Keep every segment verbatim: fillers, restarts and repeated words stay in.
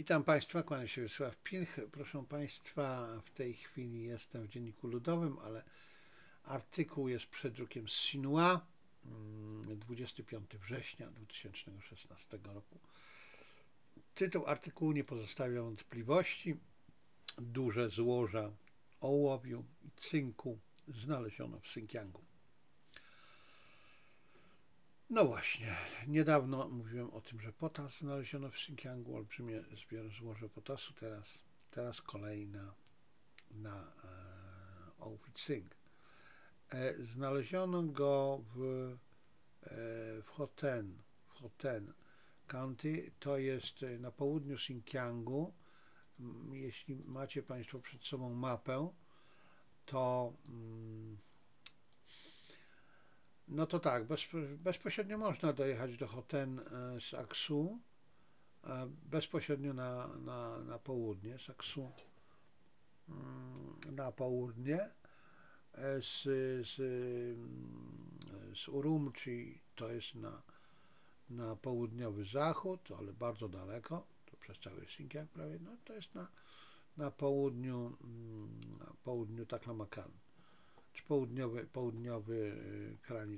Witam Państwa, kłania się Wiesław Pilch. Proszę Państwa, w tej chwili jestem w Dzienniku Ludowym, ale artykuł jest przed drukiem z Sinua, dwudziestego piątego września dwa tysiące szesnastego roku. Tytuł artykułu nie pozostawia wątpliwości. Duże złoża ołowiu i cynku znaleziono w Xinjiangu. No właśnie, niedawno mówiłem o tym, że potas znaleziono w Xinjiangu, olbrzymie złoże potasu, teraz, teraz kolej na, na e, ołów i cynk. E, znaleziono go w, e, w Hoten, w Hoten County, to jest na południu Xinjiangu. Jeśli macie Państwo przed sobą mapę, to mm, no to tak, bez, bezpośrednio można dojechać do Hoten z Aksu, bezpośrednio na, na, na południe, z Aksu na południe, z, z, z Urumqi to jest na, na południowy zachód, ale bardzo daleko, to przez cały Xinjiang prawie, no to jest na, na południu, na południu Taklamakan, czy południowy, południowy kraniec,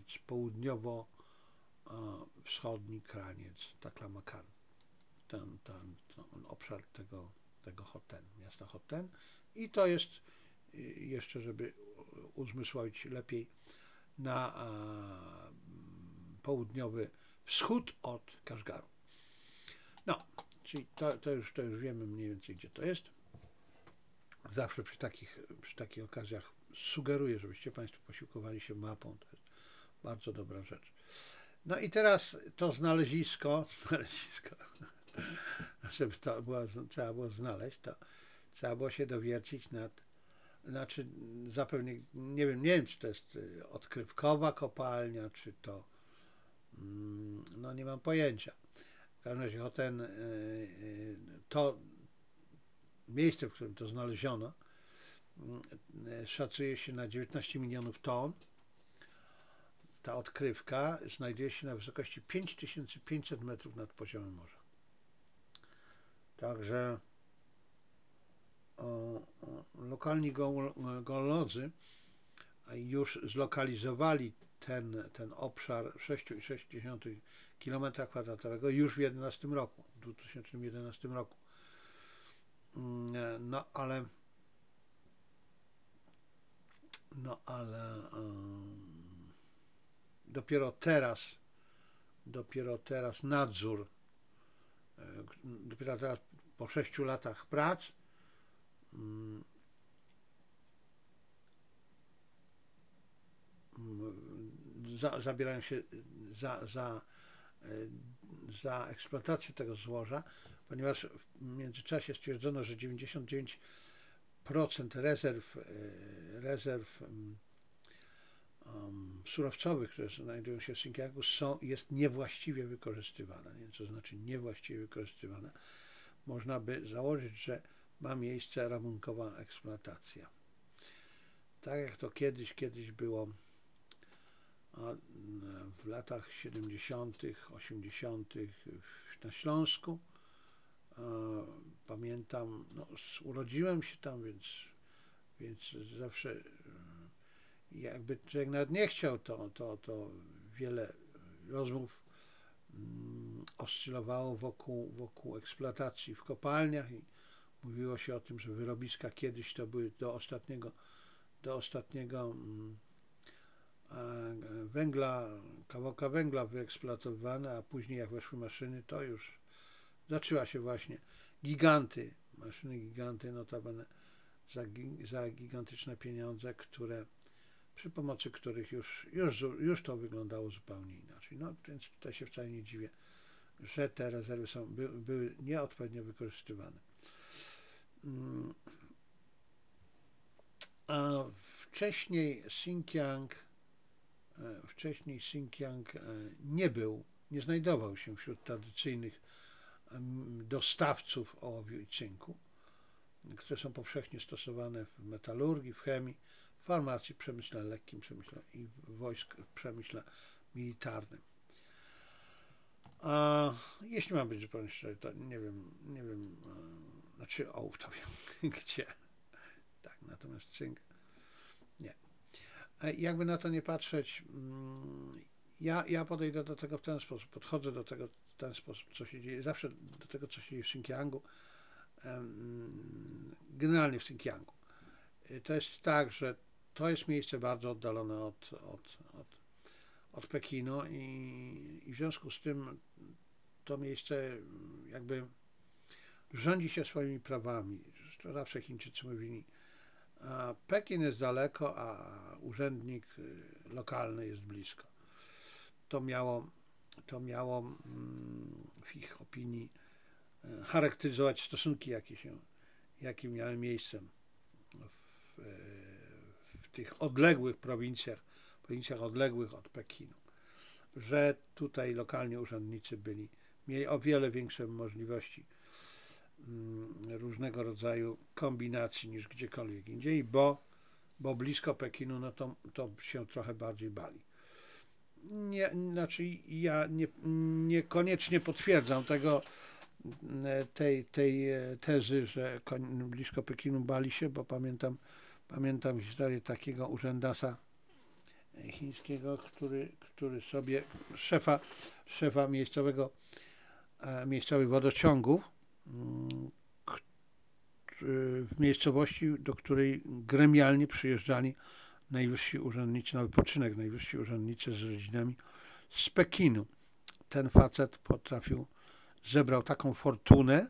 południowo-wschodni kraniec Taklamakan, ten, ten, ten obszar tego, tego Hoten, miasta Hoten, i to jest jeszcze, żeby uzmysłowić lepiej, na a, południowy wschód od Kaszgaru. No, czyli to, to, już, to już wiemy mniej więcej, gdzie to jest. Zawsze przy takich, przy takich okazjach sugeruję, żebyście Państwo posiłkowali się mapą. To jest bardzo dobra rzecz. No i teraz to znalezisko, znalezisko, żeby to było, trzeba było znaleźć, to trzeba było się dowiercić nad, znaczy zapewne, nie wiem, nie wiem, czy to jest odkrywkowa kopalnia, czy to, no nie mam pojęcia. W każdym razie ten, to miejsce, w którym to znaleziono, szacuje się na dziewiętnaście milionów ton. Ta odkrywka znajduje się na wysokości pięć tysięcy pięćset metrów nad poziomem morza. Także o, o, lokalni geolodzy już zlokalizowali ten, ten obszar sześć przecinek sześć kilometra kwadratowego już w jedenastym roku, w dwa tysiące jedenastym roku. No ale no ale um, dopiero teraz dopiero teraz nadzór dopiero teraz po sześciu latach prac um, za, zabierają się za, za, za eksploatację tego złoża, ponieważ w międzyczasie stwierdzono, że dziewięćdziesiąt dziewięć procent rezerw, rezerw um, surowcowych, które znajdują się w Xinjiangu, są, jest niewłaściwie wykorzystywane. Nie? Co znaczy niewłaściwie wykorzystywane? Można by założyć, że ma miejsce rabunkowa eksploatacja. Tak jak to kiedyś, kiedyś było w latach siedemdziesiątych, osiemdziesiątych na Śląsku. Pamiętam, no, urodziłem się tam, więc, więc zawsze jakby człowiek nawet nie chciał, to, to, to wiele rozmów oscylowało wokół, wokół eksploatacji w kopalniach i mówiło się o tym, że wyrobiska kiedyś to były do ostatniego, do ostatniego węgla, kawałka węgla wyeksploatowane, a później jak weszły maszyny, to już zaczęła się właśnie giganty, maszyny giganty, notabene za, za gigantyczne pieniądze, które przy pomocy których już, już, już to wyglądało zupełnie inaczej. No więc tutaj się wcale nie dziwię, że te rezerwy są, by, były nieodpowiednio wykorzystywane. A wcześniej Xinjiang, wcześniej Xinjiang nie był, nie znajdował się wśród tradycyjnych dostawców ołowiu i cynku, które są powszechnie stosowane w metalurgii, w chemii, w farmacji, w przemyśle lekkim, przemyśle i w wojsk, w przemyśle militarnym. A jeśli mam być zupełnie szczery, to nie wiem, nie wiem, e, znaczy ołów to wiem, gdzie, tak, natomiast cynk, nie. E, Jakby na to nie patrzeć, mm, ja, ja podejdę do tego w ten sposób, podchodzę do tego w ten sposób, co się dzieje, zawsze do tego, co się dzieje w Xinjiangu, em, generalnie w Xinjiangu. E, To jest tak, że to jest miejsce bardzo oddalone od, od, od, od Pekinu i, i w związku z tym to miejsce mm, jakby rządzi się swoimi prawami. To zawsze Chińczycy mówili, a Pekin jest daleko, a urzędnik y, lokalny jest blisko. To miało, to miało mm, w ich opinii y, charakteryzować stosunki, jakie się, jakie miały miejsce w, y, w tych odległych prowincjach, prowincjach odległych od Pekinu. Że tutaj lokalni urzędnicy byli, mieli o wiele większe możliwości mm, różnego rodzaju kombinacji niż gdziekolwiek indziej, bo, bo blisko Pekinu, no to, to się trochę bardziej bali. Nie, znaczy ja nie, niekoniecznie potwierdzam tego, tej, tej tezy, że blisko Pekinu bali się, bo pamiętam, pamiętam historię takiego urzędasa chińskiego, który, który sobie szefa, szefa miejscowego, miejscowych wodociągów mm, w miejscowości, do której gremialnie przyjeżdżali najwyżsi urzędnicy na wypoczynek, najwyżsi urzędnicy z rodzinami z Pekinu. Ten facet potrafił, zebrał taką fortunę,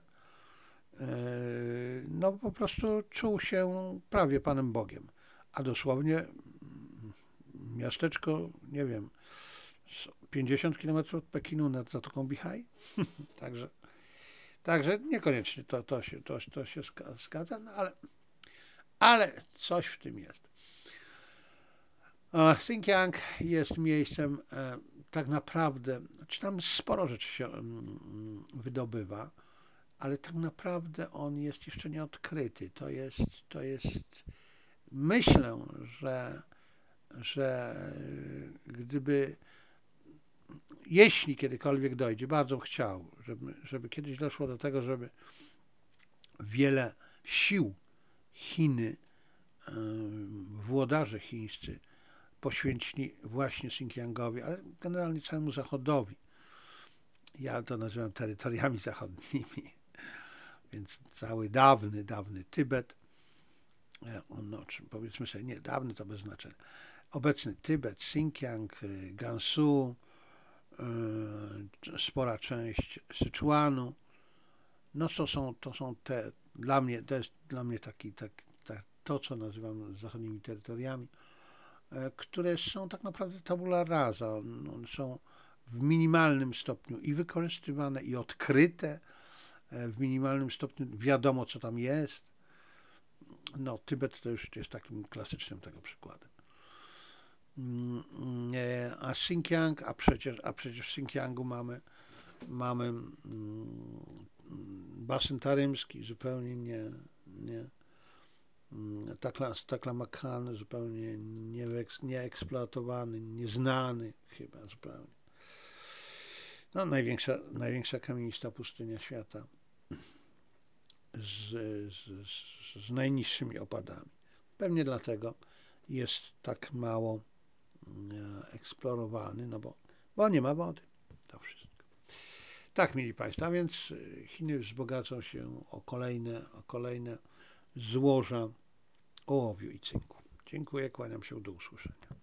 no po prostu czuł się prawie Panem Bogiem. A dosłownie miasteczko, nie wiem, pięćdziesiąt kilometrów od Pekinu nad Zatoką Bichaj. Także, także niekoniecznie to, to, się, to, to się zgadza, no ale, ale coś w tym jest. Xinjiang jest miejscem e, tak naprawdę, znaczy tam sporo rzeczy się mm, wydobywa, ale tak naprawdę on jest jeszcze nieodkryty. To jest, to jest, myślę, że, że gdyby, jeśli kiedykolwiek dojdzie, bardzo chciał, żeby, żeby kiedyś doszło do tego, żeby wiele sił Chiny, e, włodarze chińscy poświęcili właśnie Xinjiangowi, ale generalnie całemu Zachodowi. Ja to nazywam terytoriami zachodnimi, więc cały dawny, dawny Tybet, no, powiedzmy sobie, nie, dawny to bez znaczenia. Obecny Tybet, Xinjiang, Gansu, spora część Syczuanu, no to są, to są te, dla mnie, to jest dla mnie taki, tak, tak, to, co nazywam zachodnimi terytoriami, które są tak naprawdę tabula rasa. One są w minimalnym stopniu i wykorzystywane, i odkryte, w minimalnym stopniu wiadomo, co tam jest. No, Tybet to już jest takim klasycznym tego przykładem. A Xinjiang, a przecież, a przecież w Xinjiangu mamy, mamy basen tarymski, zupełnie nie, nie Taklamakan, zupełnie nieeksploatowany, nieznany chyba zupełnie. No, największa, największa kamienista pustynia świata z, z, z najniższymi opadami. Pewnie dlatego jest tak mało eksplorowany, no bo, bo nie ma wody. To wszystko. Tak, mieli Państwo, a więc Chiny wzbogacą się o kolejne, o kolejne złoża ołowiu i cynku. Dziękuję, kłaniam się, do usłyszenia.